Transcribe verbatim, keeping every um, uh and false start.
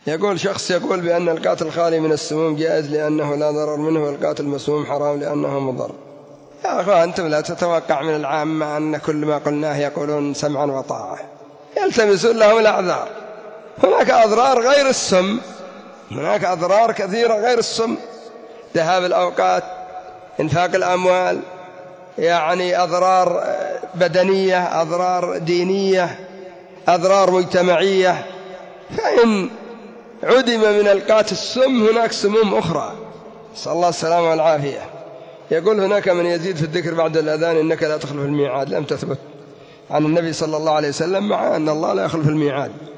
يقول شخص يقول بأن القاتل خالي من السموم جائز لأنه لا ضرر منه، والقاتل المسموم حرام لأنه مضر. يا أخوان أنتم لا تتوقع من العامة أن كل ما قلناه يقولون سمعا وطاعة، يلتمسون لهم الأعذار. هناك أضرار غير السم، هناك أضرار كثيرة غير السم، ذهاب الأوقات، إنفاق الأموال، يعني أضرار بدنية، أضرار دينية، أضرار مجتمعية. فإن عدم من القاتل السم هناك سموم أخرى، نسأل الله السلامة والعافية. يقول هناك من يزيد في الذكر بعد الأذان إنك لا تخلف الميعاد، لم تثبت عن النبي صلى الله عليه وسلم، مع أن الله لا يخلف الميعاد.